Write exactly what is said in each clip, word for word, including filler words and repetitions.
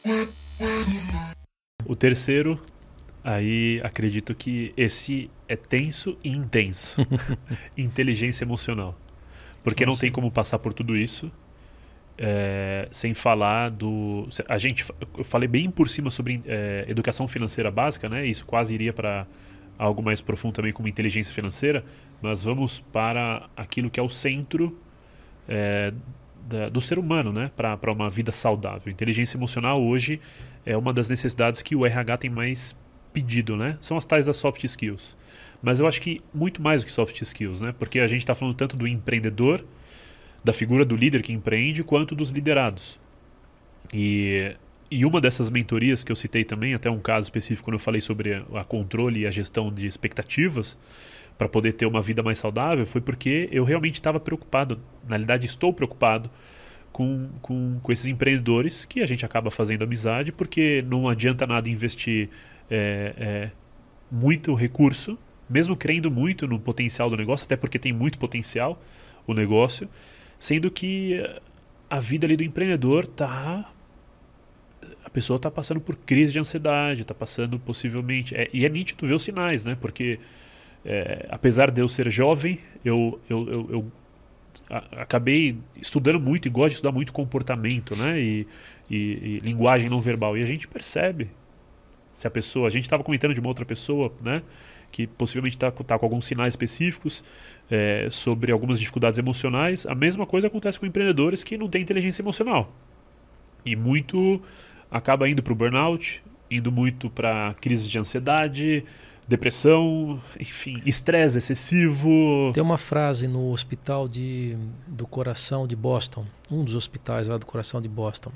O terceiro, aí acredito que esse é tenso e intenso. Inteligência emocional. Porque não tem como passar por tudo isso é, sem falar do... A gente, eu falei bem por cima sobre é, educação financeira básica, né? Isso quase iria para algo mais profundo também como inteligência financeira, mas vamos para aquilo que é o centro é, da, do ser humano, né? Para uma vida saudável. Inteligência emocional hoje é uma das necessidades que o R H tem mais pedido, né? São as tais das soft skills. Mas eu acho que muito mais do que soft skills, né? Porque a gente está falando tanto do empreendedor, da figura do líder que empreende, quanto dos liderados. E, e uma dessas mentorias que eu citei também, até um caso específico quando eu falei sobre a, a controle e a gestão de expectativas, para poder ter uma vida mais saudável, foi porque eu realmente estava preocupado, na realidade estou preocupado, com, com, com esses empreendedores que a gente acaba fazendo amizade, porque não adianta nada investir é, é, muito recurso, mesmo crendo muito no potencial do negócio, até porque tem muito potencial o negócio, sendo que a vida ali do empreendedor tá... A pessoa está passando por crise de ansiedade, está passando possivelmente... É, e é nítido ver os sinais, né? Porque é, apesar de eu ser jovem, eu, eu, eu, eu a, acabei estudando muito e gosto de estudar muito comportamento, né? E, e, e linguagem não verbal. E a gente percebe se a pessoa... A gente estava comentando de uma outra pessoa, né? Que possivelmente está tá com alguns sinais específicos é, sobre algumas dificuldades emocionais. A mesma coisa acontece com empreendedores que não têm inteligência emocional. E muito acaba indo para o burnout, indo muito para crise de ansiedade, depressão, enfim, estresse excessivo. Tem uma frase no hospital de, do coração de Boston, um dos hospitais lá do coração de Boston.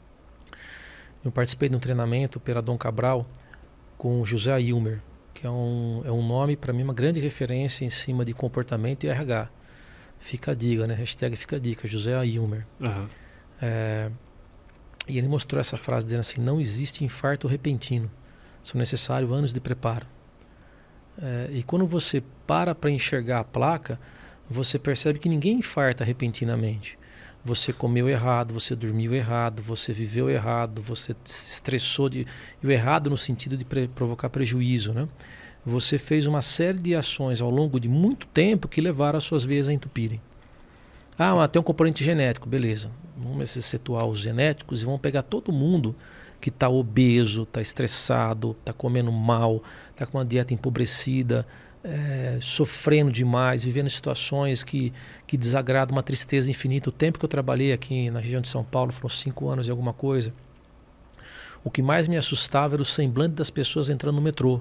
Eu participei de um treinamento pela Dom Cabral com o José Aylmer, que é um, é um nome, para mim, uma grande referência em cima de comportamento e R H. Fica a dica, né? Hashtag fica a dica, José Aylmer. Uhum. É, e ele mostrou essa frase dizendo assim, não existe infarto repentino, são necessários anos de preparo. É, e quando você para para enxergar a placa, você percebe que ninguém infarta repentinamente. Você comeu errado, você dormiu errado, você viveu errado, você se estressou de... E o errado no sentido de pre- provocar prejuízo, né? Você fez uma série de ações ao longo de muito tempo que levaram as suas veias a entupirem. Ah, mas tem um componente genético, beleza. Vamos excetuar os genéticos e vamos pegar todo mundo que está obeso, está estressado, está comendo mal, está com uma dieta empobrecida, É, sofrendo demais, vivendo situações que, que desagradam, uma tristeza infinita. O tempo que eu trabalhei aqui na região de São Paulo foram cinco anos e alguma coisa. O que mais me assustava era o semblante das pessoas entrando no metrô.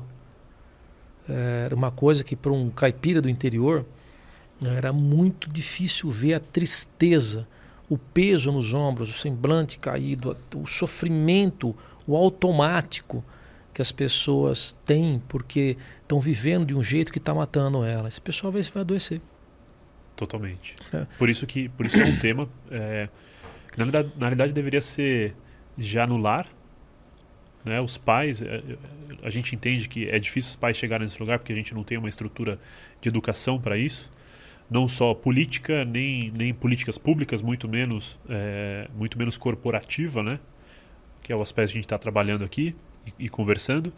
É, era uma coisa que para um caipira do interior era muito difícil ver a tristeza, o peso nos ombros, o semblante caído, o sofrimento, o automático que as pessoas têm porque estão vivendo de um jeito que está matando elas. Esse pessoal vai, vai adoecer. Totalmente. É. Por isso que, por isso que é um tema é, que na realidade, na realidade deveria ser já no lar, né? Os pais, é, a gente entende que é difícil os pais chegarem nesse lugar porque a gente não tem uma estrutura de educação para isso, não só política, nem, nem políticas públicas, muito menos, é, muito menos corporativa, né? Que é o aspecto que a gente está trabalhando aqui e, e conversando,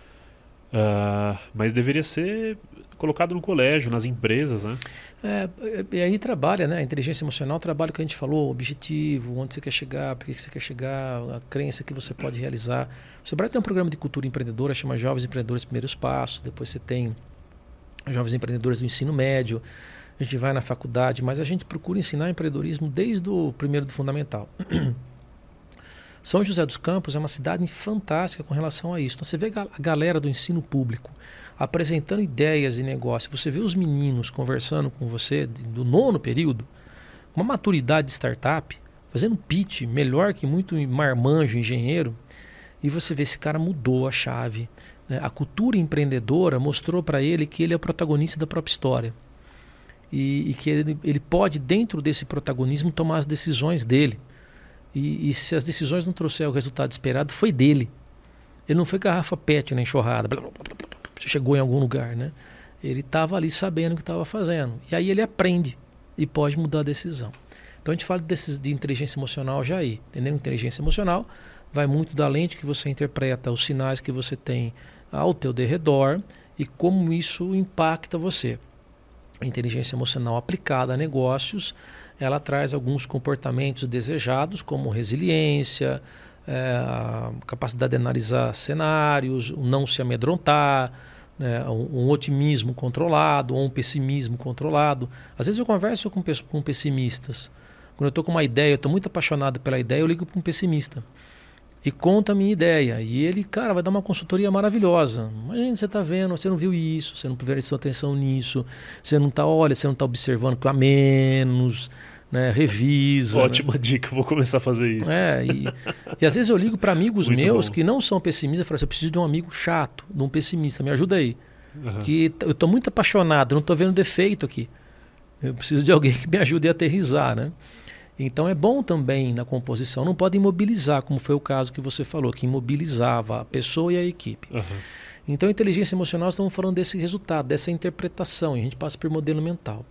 uh, mas deveria ser colocado no colégio, nas empresas, né? É, e aí trabalha, né? A inteligência emocional trabalha o que a gente falou, o objetivo, onde você quer chegar, por que você quer chegar, a crença que você pode realizar. O Sebrae tem um programa de cultura empreendedora, chama Jovens Empreendedores Primeiros Passos, depois você tem Jovens Empreendedores do Ensino Médio, a gente vai na faculdade, mas a gente procura ensinar empreendedorismo desde o primeiro do fundamental. São José dos Campos é uma cidade fantástica com relação a isso. Então você vê a galera do ensino público apresentando ideias e negócios. Você vê os meninos conversando com você do nono período, uma maturidade de startup, fazendo pitch melhor que muito marmanjo, engenheiro. E você vê esse cara mudou a chave. Né? A cultura empreendedora mostrou para ele que ele é o protagonista da própria história. E, e que ele, ele pode, dentro desse protagonismo, tomar as decisões dele. E, e se as decisões não trouxeram o resultado esperado, foi dele. Ele não foi garrafa pet na enxurrada, blá, blá, blá, blá, chegou em algum lugar, né? Ele estava ali sabendo o que estava fazendo. E aí ele aprende e pode mudar a decisão. Então a gente fala desses, de inteligência emocional já aí. Entendendo? Inteligência emocional vai muito da lente que você interpreta, os sinais que você tem ao teu derredor e como isso impacta você. A inteligência emocional aplicada a negócios, ela traz alguns comportamentos desejados, como resiliência, é, a capacidade de analisar cenários, o não se amedrontar, né, um, um otimismo controlado ou um pessimismo controlado. Às vezes eu converso com, com pessimistas. Quando eu estou com uma ideia, eu estou muito apaixonado pela ideia, eu ligo para um pessimista e conto a minha ideia. E ele, cara, vai dar uma consultoria maravilhosa. Imagina, você está vendo, você não viu isso, você não prestou atenção nisso, você não está, olha, você não está observando que há menos, né, revisa. Ótima né? dica, vou começar a fazer isso. É, e, e às vezes eu ligo para amigos Muito meus bom. que não são pessimistas e falo assim, eu preciso de um amigo chato, de um pessimista, me ajuda aí. Uhum. Que eu estou muito apaixonado, não estou vendo defeito aqui. Eu preciso de alguém que me ajude a aterrissar, né? Então é bom também na composição, não pode imobilizar, como foi o caso que você falou, que imobilizava a pessoa e a equipe. Uhum. Então a inteligência emocional, estamos falando desse resultado, dessa interpretação, e a gente passa por modelo mental.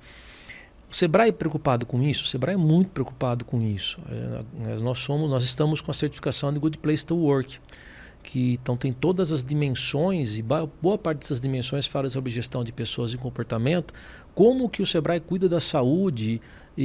O Sebrae é preocupado com isso? O Sebrae é muito preocupado com isso. É, nós, somos, nós estamos com a certificação de Good Place to Work, que então tem todas as dimensões, e boa parte dessas dimensões fala sobre gestão de pessoas e comportamento, como que o Sebrae cuida da saúde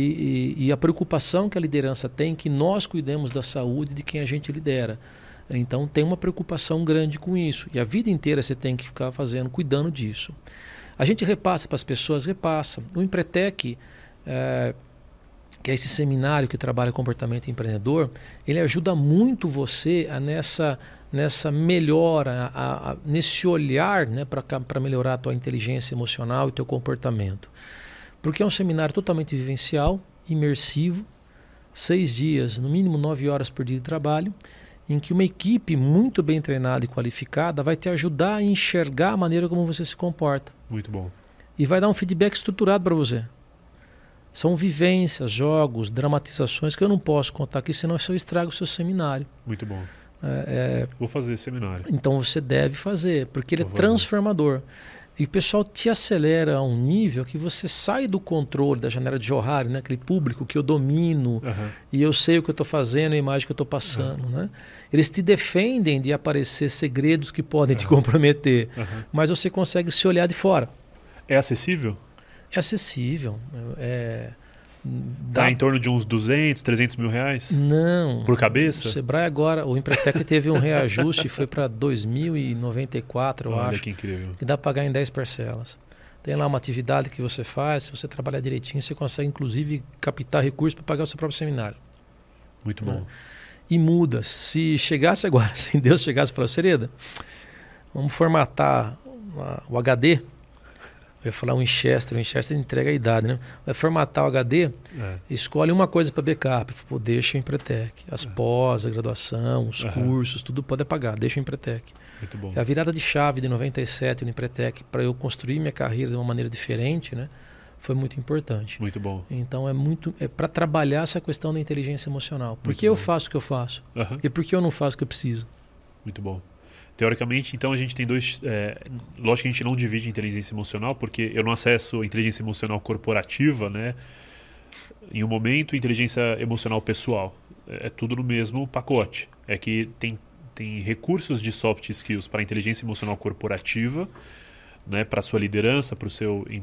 e, e, e a preocupação que a liderança tem que nós cuidemos da saúde de quem a gente lidera. Então tem uma preocupação grande com isso. E a vida inteira você tem que ficar fazendo, cuidando disso. A gente repassa para as pessoas, repassa. O Empretec, é, que é esse seminário que trabalha comportamento empreendedor, ele ajuda muito você a nessa, nessa melhora, a, a, nesse olhar, né, para melhorar a tua inteligência emocional e teu comportamento. Porque é um seminário totalmente vivencial, imersivo, seis dias, no mínimo nove horas por dia de trabalho, em que uma equipe muito bem treinada e qualificada vai te ajudar a enxergar a maneira como você se comporta. Muito bom. E vai dar um feedback estruturado para você. São vivências, jogos, dramatizações que eu não posso contar aqui, senão eu estrago o seu seminário. Muito bom. É, é... Vou fazer esse seminário. Então você deve fazer, porque ele Vou é transformador. E o pessoal te acelera a um nível que você sai do controle da janela de Johari, né? Aquele público que eu domino, uhum. e eu sei o que eu estou fazendo, a imagem que eu estou passando. Uhum. Né? Eles te defendem de aparecer segredos que podem uhum. te comprometer, uhum. mas você consegue se olhar de fora. É acessível? É acessível. É... Dá em torno de uns duzentos, trezentos mil reais? Não. Por cabeça? O Sebrae agora, o Empretec teve um reajuste, foi para dois mil e noventa e quatro, eu Olha, acho. Que incrível. Que dá para pagar em dez parcelas. Tem lá uma atividade que você faz, se você trabalhar direitinho, você consegue inclusive captar recursos para pagar o seu próprio seminário. Muito bom. Né? E muda. Se chegasse agora, se Deus chegasse e falasse, Sereda, vamos formatar o H D. Eu ia falar um Winchester, o Winchester entrega a idade, né? Vai formatar o H D, é. escolhe uma coisa para backup. Pô, deixa o Empretec. As é. pós, a graduação, os uhum. cursos, tudo pode pagar, deixa o Empretec. Muito bom. A virada de chave de noventa e sete no Empretec, para eu construir minha carreira de uma maneira diferente, né? Foi muito importante. Muito bom. Então é muito é para trabalhar essa questão da inteligência emocional. Por que eu faço o que eu faço? Uhum. E por que eu não faço o que eu preciso? Muito bom. Teoricamente, então, a gente tem dois... É, lógico que a gente não divide inteligência emocional, porque eu não acesso a inteligência emocional corporativa, né? Em um momento, inteligência emocional pessoal. É, é tudo no mesmo pacote. É que tem, tem recursos de soft skills para a inteligência emocional corporativa, né? Para a sua liderança, para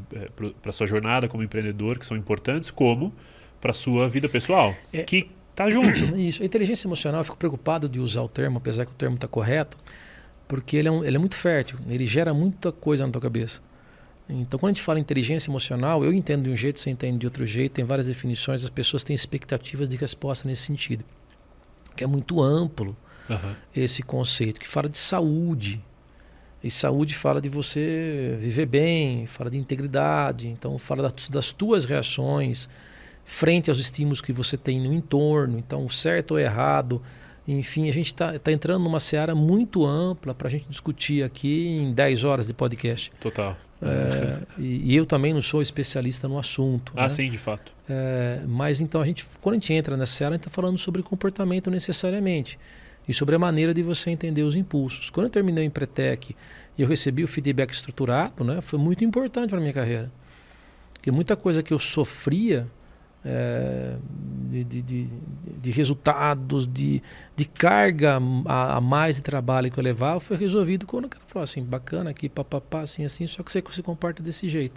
a sua jornada como empreendedor, que são importantes, como para a sua vida pessoal, é, que está junto. Isso. A inteligência emocional, eu fico preocupado de usar o termo, apesar que o termo está correto, porque ele é, um, ele é muito fértil, ele gera muita coisa na tua cabeça. Então, quando a gente fala em inteligência emocional, eu entendo de um jeito, você entende de outro jeito, tem várias definições, as pessoas têm expectativas de resposta nesse sentido. Que é muito amplo uhum. esse conceito, que fala de saúde. E saúde fala de você viver bem, fala de integridade, então fala das, das tuas reações frente aos estímulos que você tem no entorno, então certo ou errado. Enfim, a gente está tá entrando numa seara muito ampla para a gente discutir aqui em dez horas de podcast. Total. É, e, e eu também não sou especialista no assunto. Ah, né? sim, de fato. É, mas então, a gente, quando a gente entra nessa seara, a gente está falando sobre comportamento necessariamente e sobre a maneira de você entender os impulsos. Quando eu terminei o Empretec e eu recebi o feedback estruturado, né, foi muito importante para a minha carreira. Porque muita coisa que eu sofria... É, de, de, de, de resultados, de, de carga a, a mais de trabalho que eu levava, foi resolvido quando o cara falou assim, bacana aqui, papapá, assim, assim, só que você se comporta desse jeito.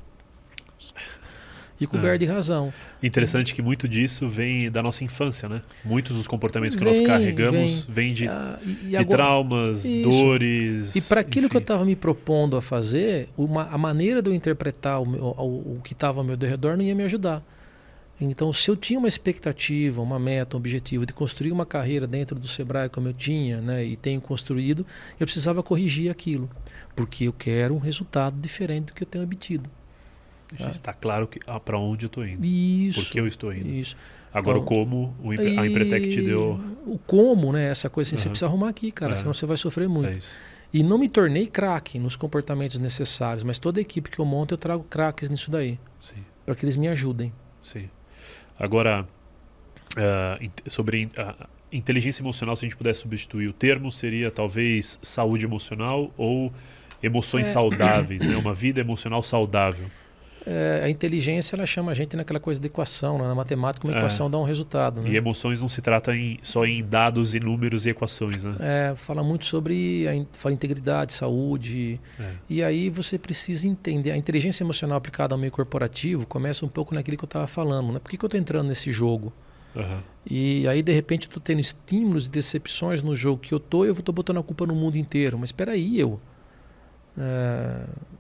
E coberto é. de razão. Interessante que muito disso vem da nossa infância, né? Muitos dos comportamentos que vem, nós carregamos vem. vêm de, ah, e, e de agora, traumas, isso. dores. E para aquilo enfim. que eu estava me propondo a fazer, uma, a maneira de eu interpretar o, meu, o, o que estava ao meu redor não ia me ajudar. Então, se eu tinha uma expectativa, uma meta, um objetivo de construir uma carreira dentro do Sebrae como eu tinha, né, e tenho construído, eu precisava corrigir aquilo, porque eu quero um resultado diferente do que eu tenho obtido. Tá? Está claro que, ah, para onde eu estou indo. Isso. Por que eu estou indo. Isso. Agora, então, o como, o, a Empretec te deu... O como, né? Essa coisa assim, uhum. Você precisa arrumar aqui, cara, é. senão você vai sofrer muito. É isso. E não me tornei craque nos comportamentos necessários, mas toda a equipe que eu monto, eu trago craques nisso daí. Sim. Para que eles me ajudem. Sim. Agora, uh, sobre uh, inteligência emocional, se a gente pudesse substituir o termo, seria talvez saúde emocional ou emoções é. saudáveis, né? Uma vida emocional saudável. É, a inteligência, ela chama a gente naquela coisa de equação, né? Na matemática uma equação é. dá um resultado. Né? E emoções não se trata em, só em dados e números e equações, né? É, fala muito sobre a fala integridade, saúde. É. E aí você precisa entender. A inteligência emocional aplicada ao meio corporativo começa um pouco naquilo que eu estava falando. Né? Por que, que eu estou entrando nesse jogo? Uhum. E aí, de repente, eu estou tendo estímulos e decepções no jogo que eu estou e eu estou botando a culpa no mundo inteiro. Mas espera aí, eu... É...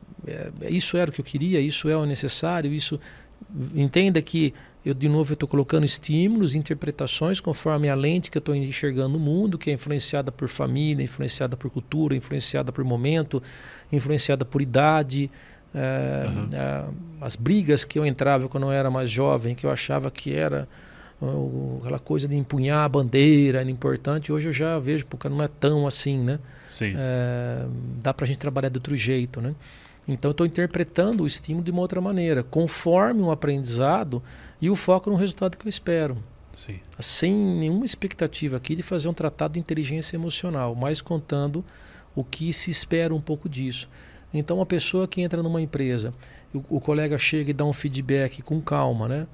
isso era o que eu queria, isso é o necessário, isso entenda que eu de novo estou colocando estímulos, interpretações conforme a lente que eu estou enxergando o mundo, que é influenciada por família, influenciada por cultura, influenciada por momento, influenciada por idade, é, uhum. é, as brigas que eu entrava quando eu era mais jovem, que eu achava que era uh, aquela coisa de empunhar a bandeira, era importante, hoje eu já vejo porque não é tão assim, né? Sim. É, dá para a gente trabalhar de outro jeito, né? Então eu estou interpretando o estímulo de uma outra maneira, conforme um aprendizado e o foco no resultado que eu espero. Sim. Sem nenhuma expectativa aqui de fazer um tratado de inteligência emocional, mas contando o que se espera um pouco disso. Então uma pessoa que entra numa empresa, o, o colega chega e dá um feedback com calma, né?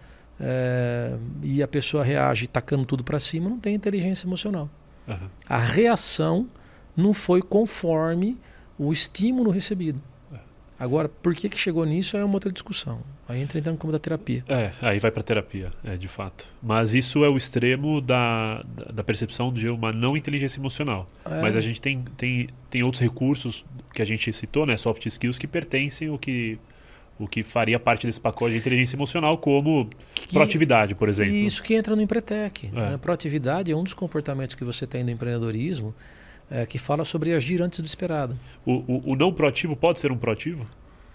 É, e a pessoa reage tacando tudo para cima, não tem inteligência emocional. Uhum. A reação não foi conforme o estímulo recebido. Agora, por que, que chegou nisso é uma outra discussão. Aí entra então no campo da terapia. É, aí vai para terapia, é, de fato. Mas isso é o extremo da, da, da percepção de uma não inteligência emocional. É. Mas a gente tem, tem, tem outros recursos que a gente citou, né, soft skills, que pertencem ao que, o que faria parte desse pacote de inteligência emocional, como que, proatividade, por exemplo. Isso que entra no Empretec. É. Né? Proatividade é um dos comportamentos que você tem no empreendedorismo, É, que fala sobre agir antes do esperado. O, o, o não proativo pode ser um proativo?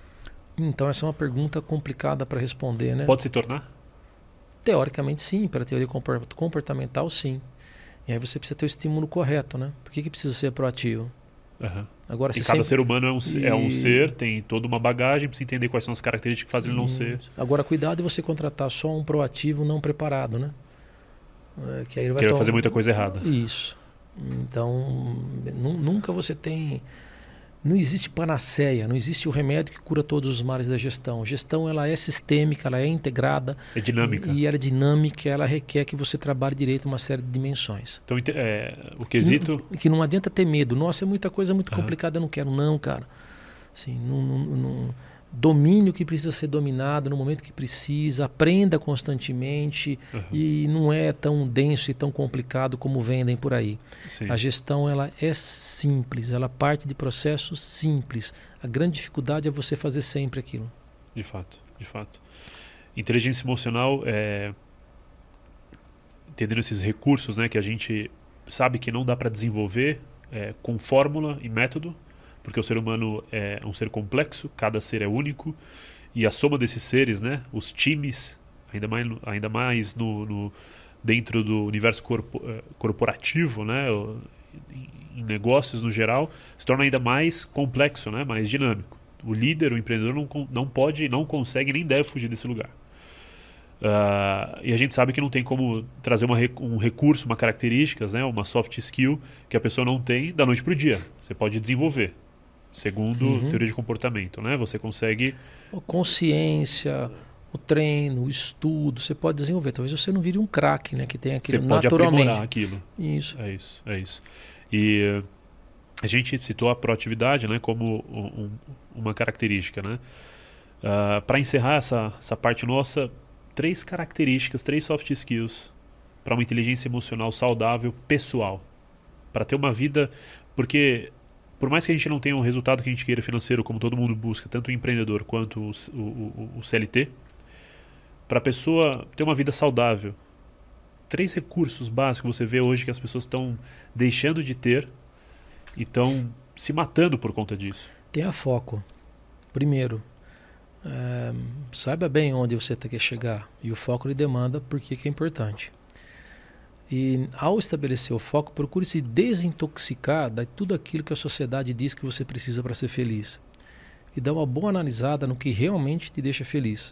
Então essa é uma pergunta complicada para responder, né? Pode se tornar? Teoricamente sim, para a teoria comportamental sim. E aí você precisa ter o estímulo correto, né? Por que, que precisa ser proativo? Uhum. Agora, e cada sempre... ser humano é um, e... é um ser, tem toda uma bagagem, precisa entender quais são as características que fazem ele não ser. Agora cuidado de você contratar só um proativo não preparado, né? É, que aí ele vai, que vai tom... fazer muita coisa errada. Isso. Então, nunca você tem... Não existe panaceia, não existe o remédio que cura todos os males da gestão. A gestão ela é sistêmica, ela é integrada. É dinâmica. E, e ela é dinâmica, ela requer que você trabalhe direito uma série de dimensões. Então, é, o quesito... Que, que não adianta ter medo. Nossa, é muita coisa muito uhum. complicada, eu não quero. Não, cara. Assim, não... não, não domine o que precisa ser dominado no momento que precisa, aprenda constantemente uhum. e não é tão denso e tão complicado como vendem por aí. Sim. A gestão ela é simples, ela parte de processos simples. A grande dificuldade é você fazer sempre aquilo. De fato, de fato. Inteligência emocional é entendendo esses recursos, né, que a gente sabe que não dá para desenvolver é, com fórmula e método, porque o ser humano é um ser complexo, cada ser é único, e a soma desses seres, né, os times, ainda mais, ainda mais no, no, dentro do universo corpo, corporativo, né, em negócios no geral, se torna ainda mais complexo, né, mais dinâmico. O líder, o empreendedor, não, não pode, não consegue nem deve fugir desse lugar. Uh, e a gente sabe que não tem como trazer uma, um recurso, uma característica, né, uma soft skill que a pessoa não tem da noite para o dia. Você pode desenvolver. Segundo uhum. teoria de comportamento, né? Você consegue... Consciência, o treino, o estudo, você pode desenvolver. Talvez você não vire um craque, né? Que tem aquilo você pode naturalmente. aprimorar aquilo. Isso. É isso, é isso. E a gente citou a proatividade, né, como um, uma característica, né? Uh, para encerrar essa, essa parte nossa, três características, três soft skills para uma inteligência emocional saudável pessoal. Para ter uma vida... Porque por mais que a gente não tenha um resultado que a gente queira financeiro, como todo mundo busca, tanto o empreendedor quanto o, o, o C L T, para a pessoa ter uma vida saudável, três recursos básicos você vê hoje que as pessoas estão deixando de ter e estão se matando por conta disso. Tenha foco. Primeiro, é, saiba bem onde você quer chegar. E o foco lhe demanda porque que é importante. E ao estabelecer o foco, procure se desintoxicar de tudo aquilo que a sociedade diz que você precisa para ser feliz. E dar uma boa analisada no que realmente te deixa feliz.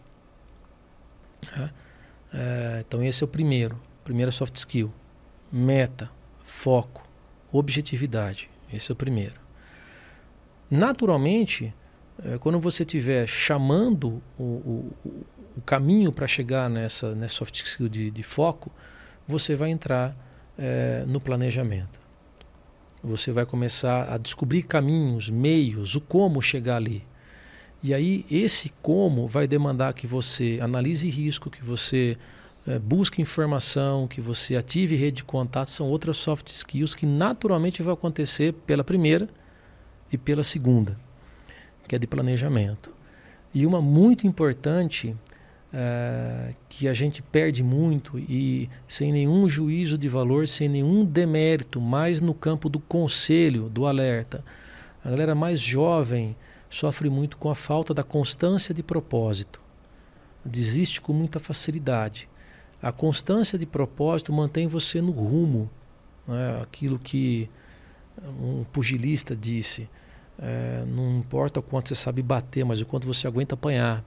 É, é, então esse é o primeiro. Primeiro soft skill. Meta, foco, objetividade. Esse é o primeiro. Naturalmente, é, quando você estiver chamando o, o, o caminho para chegar nessa, nessa soft skill de, de foco, você vai entrar é, no planejamento. Você vai começar a descobrir caminhos, meios, o como chegar ali. E aí esse como vai demandar que você analise risco, que você é, busque informação, que você ative rede de contato. São outras soft skills que naturalmente vai acontecer pela primeira e pela segunda, que é de planejamento. E uma muito importante... Uh, que a gente perde muito e sem nenhum juízo de valor, sem nenhum demérito, mais no campo do conselho, do alerta. A galera mais jovem sofre muito com a falta da constância de propósito. Desiste com muita facilidade. A constância de propósito mantém você no rumo. Né? Aquilo que um pugilista disse, é, não importa o quanto você sabe bater, mas o quanto você aguenta apanhar.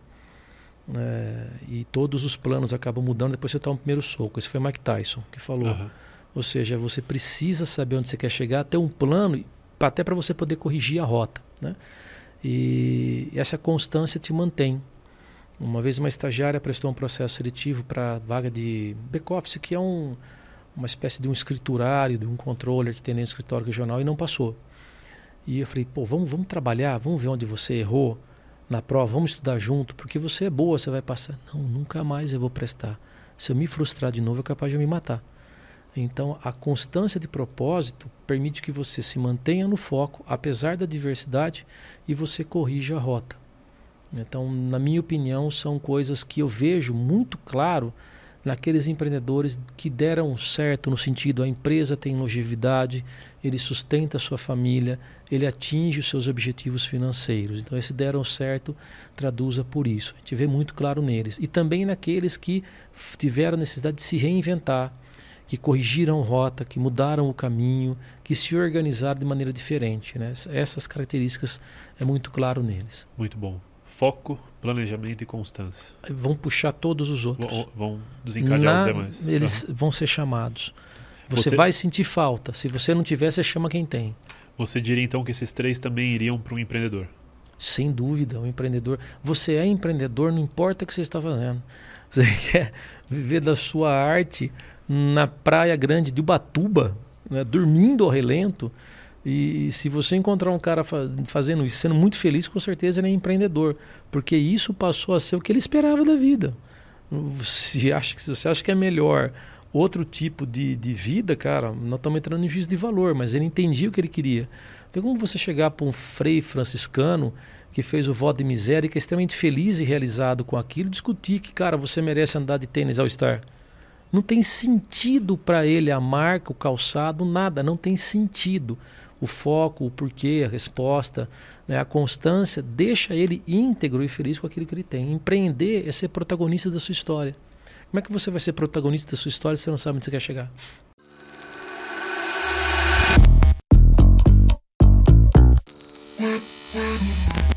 É, e todos os planos acabam mudando depois você toma o primeiro soco. Esse foi Mike Tyson que falou. Uhum. Ou seja, você precisa saber onde você quer chegar, ter um plano até para você poder corrigir a rota, né? E essa constância te mantém. Uma vez uma estagiária prestou um processo seletivo para vaga de back-office, que é um, uma espécie de um escriturário, de um controller que tem dentro do escritório regional, e não passou. E eu falei, pô, vamos, vamos trabalhar, vamos ver onde você errou na prova, vamos estudar junto, porque você é boa, você vai passar. Não, nunca mais eu vou prestar. Se eu me frustrar de novo, é capaz de eu me matar. Então, a constância de propósito permite que você se mantenha no foco, apesar da diversidade, e você corrija a rota. Então, na minha opinião, são coisas que eu vejo muito claro naqueles empreendedores que deram certo no sentido, a empresa tem longevidade, ele sustenta a sua família, ele atinge os seus objetivos financeiros. Então, esse deram certo, traduza por isso. A gente vê muito claro neles. E também naqueles que tiveram necessidade de se reinventar, que corrigiram rota, que mudaram o caminho, que se organizaram de maneira diferente, né? Essas características é muito claro neles. Muito bom. Foco, planejamento e constância. Vão puxar todos os outros. Vão, vão desencadear Na, os demais. Eles uhum. vão ser chamados. Você, você vai sentir falta. Se você não tiver, você chama quem tem. Você diria então que esses três também iriam para um empreendedor? Sem dúvida, um empreendedor. Você é empreendedor, não importa o que você está fazendo. Você quer viver da sua arte na praia grande de Ubatuba, né, dormindo ao relento. E se você encontrar um cara fazendo isso, sendo muito feliz, com certeza ele é empreendedor. Porque isso passou a ser o que ele esperava da vida. Se, acha, se você acha que é melhor outro tipo de, de vida, cara, nós estamos entrando em juízo de valor, mas ele entendia o que ele queria. Tem como você chegar para um frei franciscano que fez o voto de miséria e que é extremamente feliz e realizado com aquilo, discutir que, cara, você merece andar de tênis All Star. Não tem sentido para ele a marca, o calçado, nada, não tem sentido. O foco, o porquê, a resposta, né, a constância, deixa ele íntegro e feliz com aquilo que ele tem. Empreender é ser protagonista da sua história. Como é que você vai ser protagonista da sua história se você não sabe onde você quer chegar? Yeah.